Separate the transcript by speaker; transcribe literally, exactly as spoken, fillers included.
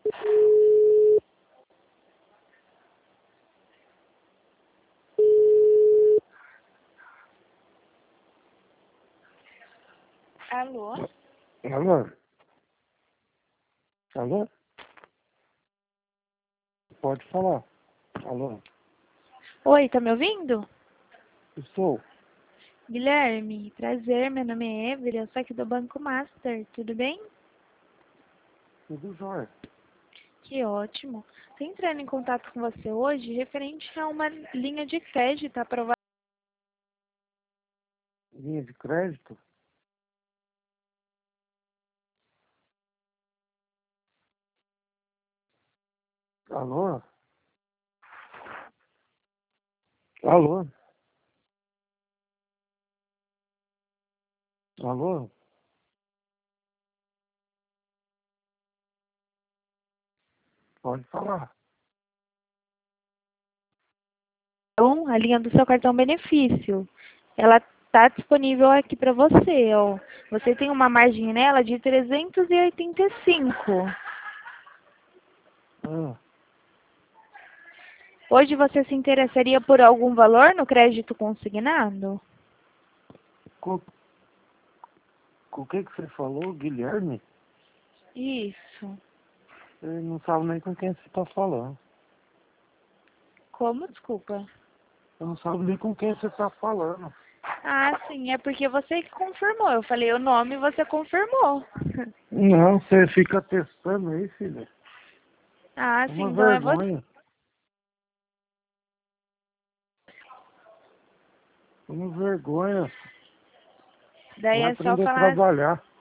Speaker 1: Alô?
Speaker 2: Alô? Alô? Pode falar. Alô?
Speaker 1: Oi, tá me ouvindo?
Speaker 2: Estou.
Speaker 1: Guilherme, prazer, meu nome é Evelyn, eu sou aqui do Banco Master, tudo bem?
Speaker 2: Tudo jóia.
Speaker 1: Que ótimo. Tô entrando em contato com você hoje referente a uma linha de crédito aprovada.
Speaker 2: Linha de crédito? Alô? Alô? Alô? Pode falar.
Speaker 1: Então, a linha do seu cartão benefício. Ela está disponível aqui para você, ó. Você tem uma margem nela de trezentos e oitenta e cinco.
Speaker 2: Ah,
Speaker 1: Hoje você se interessaria por algum valor no crédito consignado?
Speaker 2: com, com o que que você falou, Guilherme?
Speaker 1: Isso.
Speaker 2: Eu não sabe nem com quem você está falando.
Speaker 1: Como? Desculpa.
Speaker 2: Eu não sabe nem com quem você está falando.
Speaker 1: Ah, sim, é porque você que confirmou. Eu falei o nome e você confirmou.
Speaker 2: Não, você fica testando aí, filha.
Speaker 1: Ah,
Speaker 2: É
Speaker 1: sim,
Speaker 2: uma
Speaker 1: então é você.
Speaker 2: vergonha. É uma vergonha.
Speaker 1: Daí
Speaker 2: Vai
Speaker 1: é só
Speaker 2: aprender a
Speaker 1: falar,
Speaker 2: trabalhar.